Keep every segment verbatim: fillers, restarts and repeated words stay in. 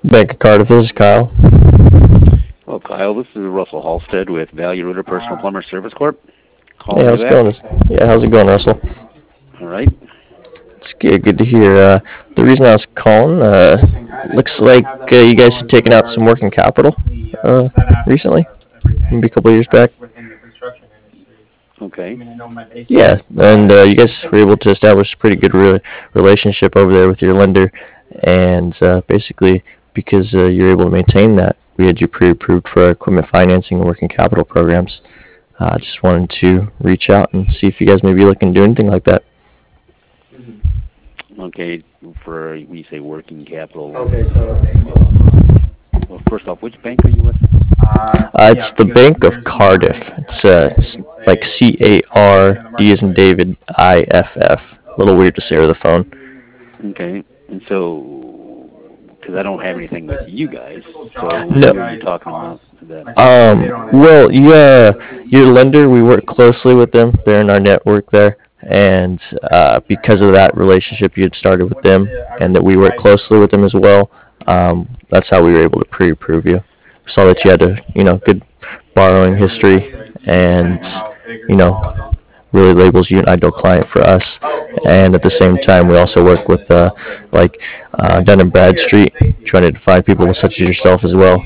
Bank of Cardiff, this is Kyle. Hello, Kyle. This is Russell Halstead with Value Rooter Personal Plumber Service Corp. Hey, how's it going? Yeah, how's it going, Russell? All right. It's good. Good to hear. Uh, the reason I was calling, uh, looks like uh, you guys had taken out some working capital uh, recently, maybe a couple of years back. Okay. Yeah, and uh, you guys were able to establish a pretty good re- relationship over there with your lender, and uh, basically because uh, you're able to maintain that, we had you pre-approved for our equipment financing and working capital programs. I uh, just wanted to reach out and see if you guys may be looking to do anything like that. Okay, for when you say working capital. Okay, so. Uh, well, first off, which bank are you with? Uh, it's the Bank of Cardiff. It's uh, like C A R D as in David, I F F. A little weird to say over the phone. Okay, and so, because I don't have anything with you guys, so no. what are you talking about? That? Um, well, yeah, your lender, we work closely with them. They're in our network there. And uh, because of that relationship you had started with them and that we work closely with them as well, um, that's how we were able to pre-approve you. We saw that you had a, you know, good borrowing history and, you know, really labels you an ideal client for us. And at the same time, we also work with, uh, like, uh, Dun and Bradstreet, trying to find people such as yourself as well.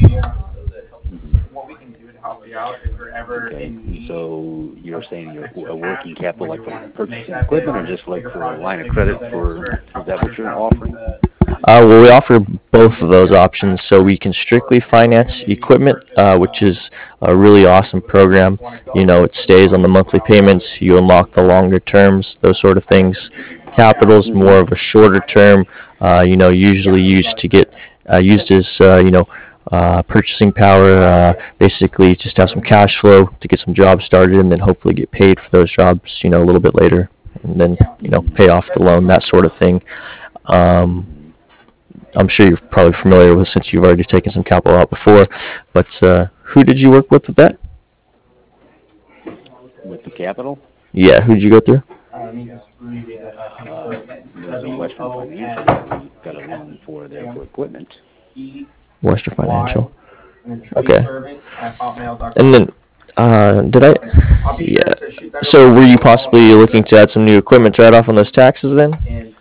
Okay, so you're saying you're a working capital like for purchasing equipment or just like for a line of credit for, is that what you're offering? Uh, well, we offer both of those options. So we can strictly finance equipment, uh, which is a really awesome program. You know, it stays on the monthly payments. You unlock the longer terms, those sort of things. Capital's more of a shorter term. Uh, you know, usually used to get uh, used as uh, you know. Uh, purchasing power, uh, basically just have some cash flow to get some jobs started and then hopefully get paid for those jobs, you know, a little bit later and then, you know, pay off the loan, that sort of thing. Um, I'm sure you're probably familiar with since you've already taken some capital out before, but uh, who did you work with with that? With the capital? Yeah, who did you go through? Uh, there's a Western Financial that we got a loan for there for equipment. Western Financial. Okay. And then, uh, did I? Yeah. So were you possibly looking to add some new equipment to add off on those taxes then?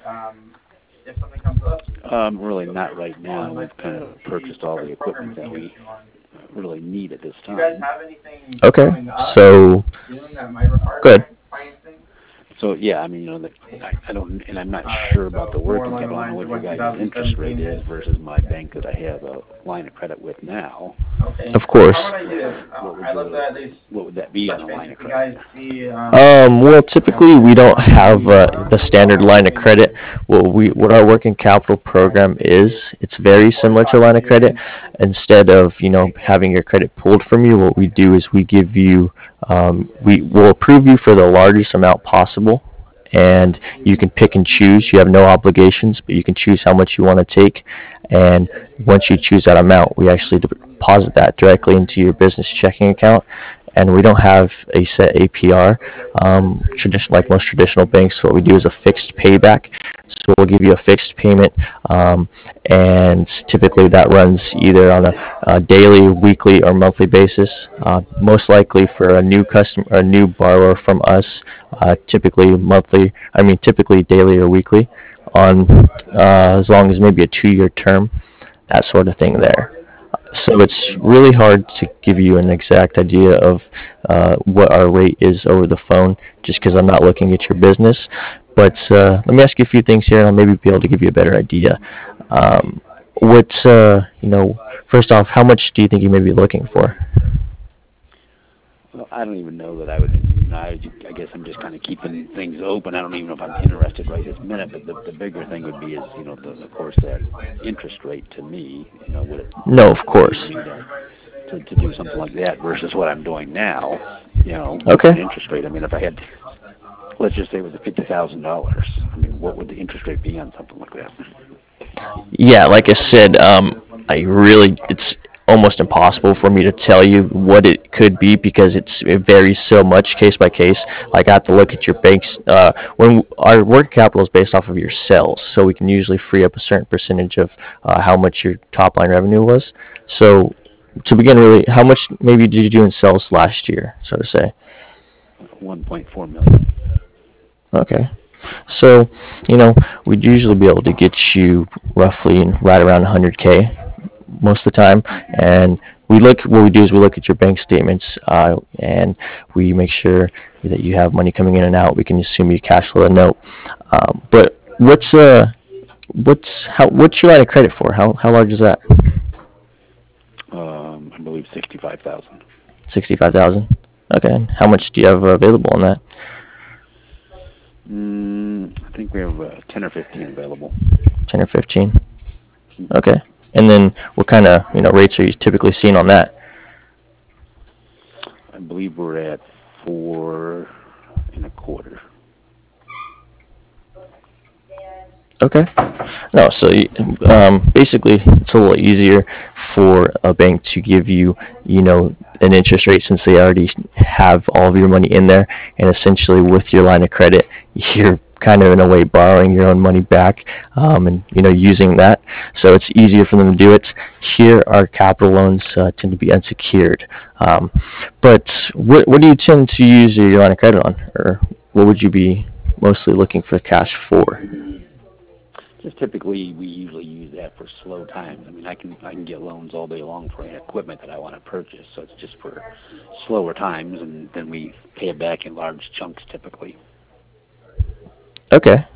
Um, really not right now. We've kind of purchased all the equipment that we really need at this time. Okay. So, good. So yeah, I mean, you know, the, I, I don't, and I'm not sure about the working capital. I don't know what your guys' interest rate is versus my bank that I have a line of credit with now. Of course. What would, the, what would that be on a line of credit? Um, well, typically we don't have uh, the standard line of credit. What we, what our working capital program is, it's very similar to a line of credit. Instead of, you know, having your credit pulled from you, what we do is we give you, um, we will approve you for the largest amount possible. And you can pick and choose. You have no obligations, but you can choose how much you want to take. And once you choose that amount, we actually deposit that directly into your business checking account. And we don't have a set A P R. Um, tradition, like most traditional banks, what we do is a fixed payback. So we'll give you a fixed payment, um, and typically that runs either on a, a daily, weekly, or monthly basis. Uh, most likely for a new customer, a new borrower from us, uh, typically monthly. I mean, typically daily or weekly, on uh, as long as maybe a two-year term, that sort of thing there. So it's really hard to give you an exact idea of uh, what our rate is over the phone, just because I'm not looking at your business. But uh, let me ask you a few things here, and I'll maybe be able to give you a better idea. Um, what, uh, you know, first off, how much do you think you may be looking for? Well, I don't even know that I would. I, I guess I'm just kind of keeping things open. I don't even know if I'm interested right this minute. But the, the bigger thing would be is, you know, the, of course, that interest rate to me. You know, would it? No, of course. To, to, to do something like that versus what I'm doing now. You know, okay. The interest rate. I mean, if I had, let's just say it was fifty thousand dollars. I mean, what would the interest rate be on something like that? Yeah, like I said, um, I really, it's almost impossible for me to tell you what it could be because it's it varies so much case by case. Like I have to look at your banks. Uh, when our working capital is based off of your sales, so we can usually free up a certain percentage of uh, how much your top line revenue was. So to begin, really, how much maybe did you do in sales last year, so to say? one point four million. Okay. So, you know, we'd usually be able to get you roughly right around one hundred K most of the time. And we look, what we do is we look at your bank statements uh, and we make sure that you have money coming in and out. We can assume you cash flow a note. Um, but what's uh, what's how what's your line of credit for? How how large is that? Um, I believe sixty-five thousand. Sixty-five thousand. Okay. And how much do you have available on that? Mm, I think we have uh, ten or fifteen available. Ten or fifteen. Okay. And then what kind of you know rates are you typically seeing on that? I believe we're at four and a quarter. Okay. No, so um, basically it's a little easier for a bank to give you, you know, an interest rate since they already have all of your money in there, and essentially with your line of credit, you're kind of in a way borrowing your own money back um, and you know using that. So it's easier for them to do it. Here, our capital loans uh, tend to be unsecured. Um, but what what do you tend to use your line of credit on, or what would you be mostly looking for cash for? Just typically, we usually use that for slow times. I mean, I can I can get loans all day long for any equipment that I want to purchase. So it's just for slower times, and then we pay it back in large chunks typically. Okay,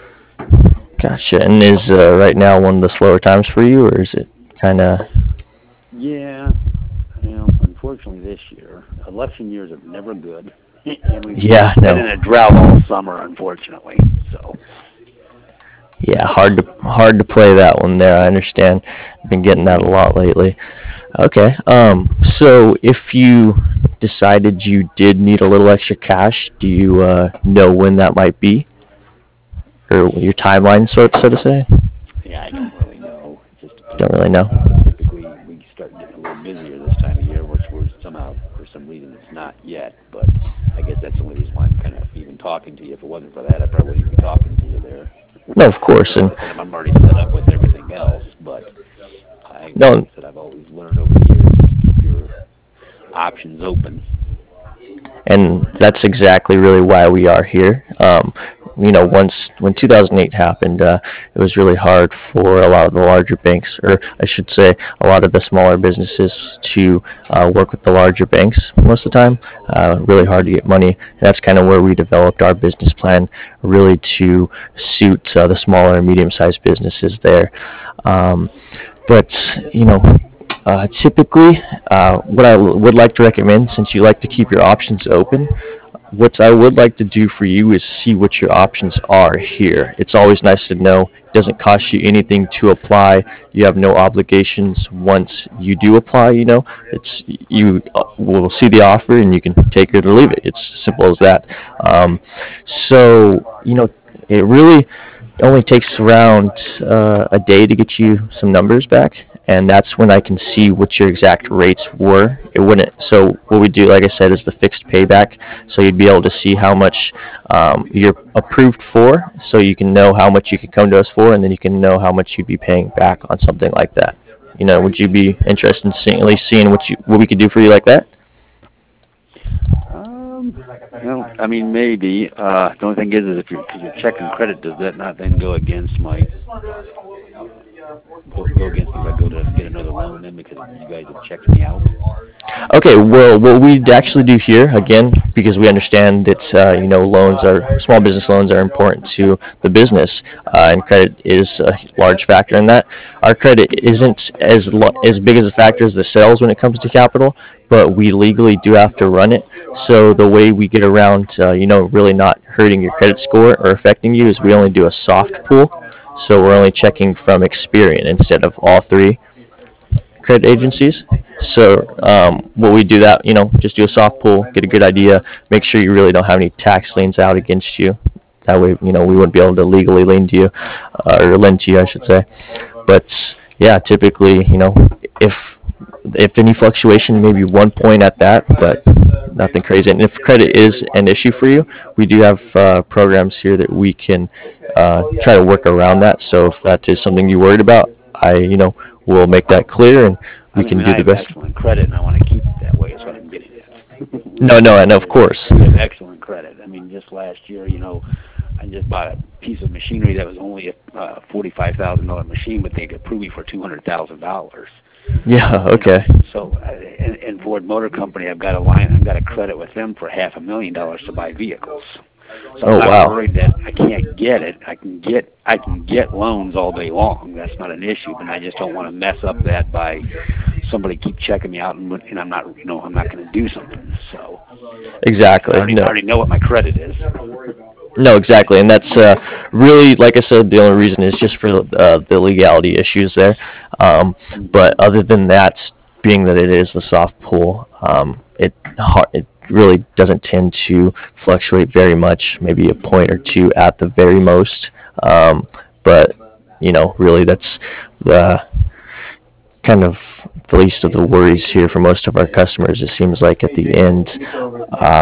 gotcha. And is uh, right now one of the slower times for you, or is it kind of? Yeah, you know, unfortunately this year, election years are never good, and we've Yeah, been no. in a drought all summer, unfortunately. So. Yeah, hard to hard to play that one there. I understand. Been getting that a lot lately. Okay. Um. So if you decided you did need a little extra cash, do you uh, know when that might be, or your timeline, so so to say? Yeah, I don't really know. It just depends. Don't really know. Uh, typically, we start getting a little busier this time of year, which we're somehow, for some reason, it's not yet. But I guess that's the only reason why I'm kind of even talking to you. If it wasn't for that, I probably wouldn't be talking to you there. No, of course, and I'm already set up with everything else, but I, no, like I said, I've always learned over the years to keep your options open. and that's exactly really why we are here. Um, you know, once when two thousand eight happened, uh, it was really hard for a lot of the larger banks, or I should say, a lot of the smaller businesses to uh, work with the larger banks most of the time. Uh, really hard to get money. And that's kind of where we developed our business plan, really to suit uh, the smaller and medium-sized businesses there. Um, but you know, uh, typically, uh, what I w- would like to recommend, since you like to keep your options open, what I would like to do for you is see what your options are here. It's always nice to know. It doesn't cost you anything to apply. You have no obligations once you do apply. You know, it's you uh, will see the offer and you can take it or leave it. It's simple as that. Um, so you know, it really only takes around uh, a day to get you some numbers back, and that's when I can see what your exact rates were. It wouldn't. So what we do, like I said, is the fixed payback. So you'd be able to see how much um, you're approved for, so you can know how much you can come to us for, and then you can know how much you'd be paying back on something like that. You know, would you be interested in seeing, at least seeing what you what we could do for you like that? Um, well, I mean, maybe. Uh, the only thing is, is if your cause your checking credit, does that not then go against my go, go against me if I go to get another loan then because you guys have checked me out? Okay, well, what we'd actually do here, again, because we understand that uh, you know loans are small business loans are important to the business, uh, and credit is a large factor in that. Our credit isn't as lo- as big as a factor as the sales when it comes to capital, but we legally do have to run it. So the way we get around, uh, you know, really not hurting your credit score or affecting you is we only do a soft pull. So we're only checking from Experian instead of all three credit agencies. So um, what we do that, you know, just do a soft pull, get a good idea, make sure you really don't have any tax liens out against you. That way, you know, we wouldn't be able to legally lend to you, uh, or lend to you, I should say. But yeah, typically, you know, if if any fluctuation, maybe one point at that, but nothing crazy. And if credit is an issue for you, we do have uh, programs here that we can uh, try to work around that. So if that is something you're worried about, I, you know, will make that clear and I we mean, I can mean, do I the have best. excellent credit, and I want to keep it that way. Is what I'm getting at. No, no, and of course. We have excellent credit. I mean, just last year, you know, I just bought a piece of machinery that was only a uh, forty-five thousand dollar machine, but they approved me for two hundred thousand dollars. Yeah, okay. So, uh, and, and Ford Motor Company, I've got a line, I've got a credit with them for half a million dollars to buy vehicles. So Oh, I'm not wow. worried that I can't get it. I can get I can get loans all day long. That's not an issue, but I just don't want to mess up that by somebody keep checking me out and, and I'm not, you know, I'm not going to do something. So I Exactly. already, I No. already know what my credit is. No, exactly, and that's uh, really, like I said, the only reason is just for uh, the legality issues there. Um, but other than that, being that it is the soft pull, um, it har- it really doesn't tend to fluctuate very much, maybe a point or two at the very most. Um, but you know, really, that's the kind of the least of the worries here for most of our customers. It seems like at the end. Uh,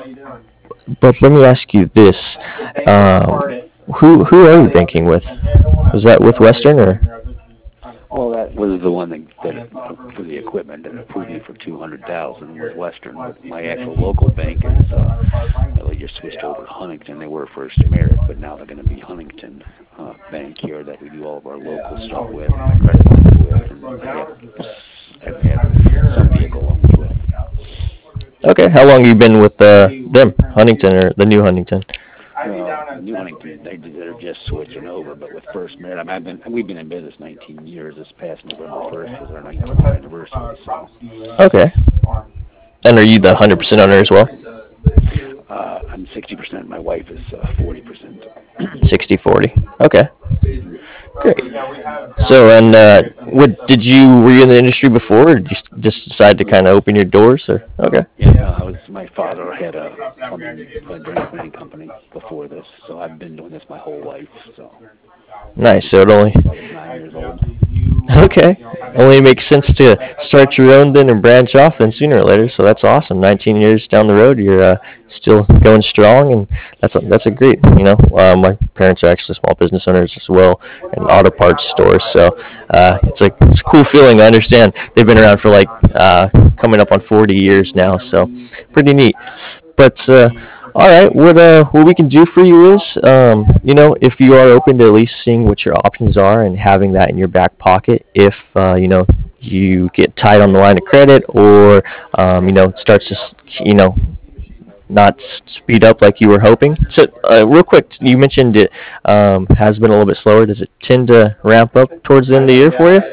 but let me ask you this: um, who who are you banking with? Was that with Western or? Well, that was the one that, that uh, for the equipment that approved me for two hundred thousand was Western. But my actual local bank is uh, well, they just switched over to Huntington. They were first Merit, but now they're going to be Huntington uh, Bank here that we do all of our local stuff with, and my credit cards with, and I have, I have some vehicle loans with. Okay, how long have you been with uh, them, Huntington or the new Huntington? Uh, New Huntington, they, they're just switching over, but with First Merit, I mean, I've been, we've been in business nineteen years. This past November first was our nineteenth anniversary, so Okay, and are you the one hundred percent owner as well? uh, I'm sixty percent. My wife is uh, forty percent. Sixty forty. Okay, great. So, and uh, what did you were you in the industry before, or did you s- just decide to kind of open your doors? Or okay, Yeah, no, I was. My father had a plumbing, a drain cleaning company before this, so I've been doing this my whole life. So nice. So it only since I was nine years old. okay. Only makes sense to start your own then and branch off then sooner or later. So that's awesome. nineteen years down the road, you're uh, still going strong, and that's a, that's a great. You know, uh, my parents are actually small business owners as well, and auto parts stores. So uh, it's like it's a cool feeling. I understand they've been around for like uh, coming up on forty years now. So pretty neat. But uh, all right, what uh, what we can do for you is, um, you know, if you are open to at least seeing what your options are and having that in your back pocket, if uh, you know you get tight on the line of credit, or um, you know it starts to s- you know not s- speed up like you were hoping. So uh, real quick, you mentioned it um, has been a little bit slower. Does it tend to ramp up towards the end of the year for you?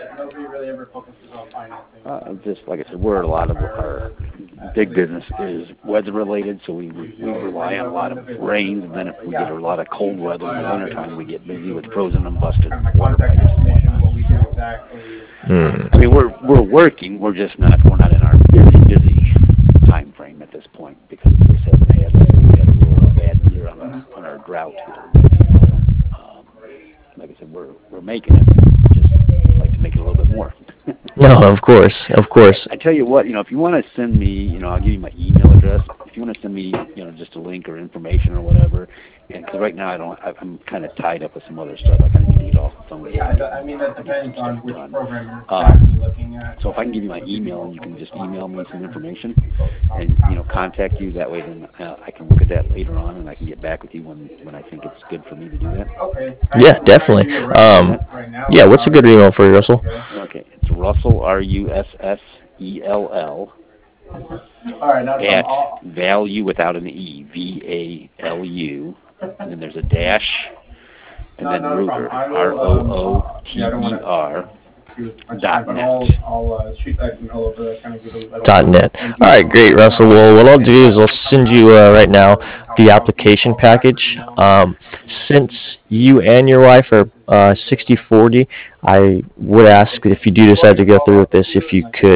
Uh, just like I said, we're a lot of our big business is weather related, so we we rely on a lot of rains, and then if we get a lot of cold weather in the wintertime, we get busy with frozen and busted water pipes and whatnot. Hmm. I mean, we're we're working, we're just not we're not in our busy busy time frame at this point because we just haven't had we had a little bad year on our on our drought here. Um, like I said, we're we're making it. Just like to make it a little bit more. No, of course, of course. I tell you what, you know, if you want to send me, you know, I'll give you my email address. If you want to send me, you know, just a link or information or whatever, and because right now I don't, I- I'm kind of tied up with some other stuff. I kind of need off the phone. Yeah, to I mean, that depends on which done. program you're Um, exactly looking at. So if I can give you my email and you can just email me some information and, you know, contact you, that way then uh, I can look at that later on and I can get back with you when, when I think it's good for me to do that. Okay. Yeah, definitely. Um, yeah, what's a good email for you, Russell? Okay, it's Russell, R U S S E L L, All right, now at I'll, value without an E, V A L U, and then there's a dash, and no, then not a problem. Ruger, I R will, O um, O T yeah, I don't E want R, to do as much dot time, but net. I'll, I'll uh, shoot that email over there, kind of give a little. Dot net. thank All you. right, great, Russell. Well, what I'll do is I'll send you uh, right now the application package. Um, since you and your wife are uh, sixty forty, I would ask if you do decide to go through with this, if you could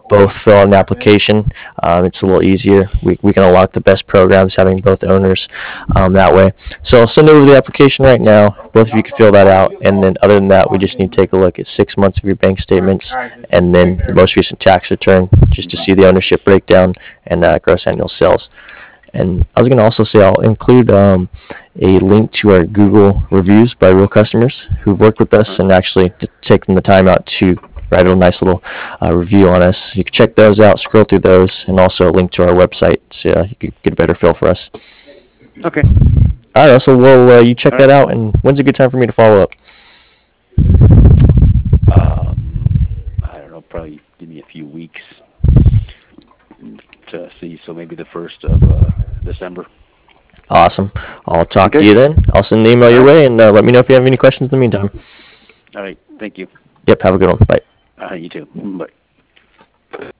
both fill out an application. Um, it's a little easier. We, we can unlock the best programs having both owners um, that way. So I'll send over the application right now. Both of you can fill that out. And then other than that, we just need to take a look at six months of your bank statements and then the most recent tax return just to see the ownership breakdown and uh, gross annual sales. And I was going to also say I'll include um, a link to our Google reviews by real customers who've worked with us and actually t- taken the time out to write a nice little uh, review on us. You can check those out, scroll through those, and also a link to our website so uh, you can get a better feel for us. Okay. All right, so well, uh, you check that out, and when's a good time for me to follow up? Um, I don't know, probably give me a few weeks to see, so maybe the first of uh, December. Awesome. I'll talk Okay. to you then. I'll send an email your way, and uh, let me know if you have any questions in the meantime. All right, thank you. Yep, have a good one. Bye. Uh, you too. Bye.